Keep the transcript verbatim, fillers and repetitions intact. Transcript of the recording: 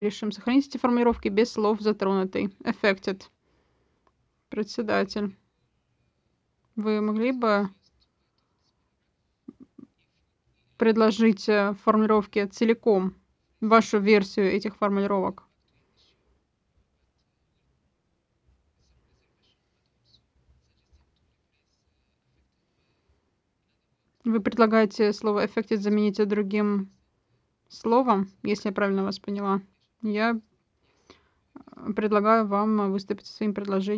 Решим сохранить эти формулировки без слов затронутый. Affected. Председатель. Вы могли бы предложить э, формулировки целиком, вашу версию этих формулировок? Вы предлагаете слово affected заменить другим словом, если я правильно вас поняла. Я э, предлагаю вам выступить со своим предложением.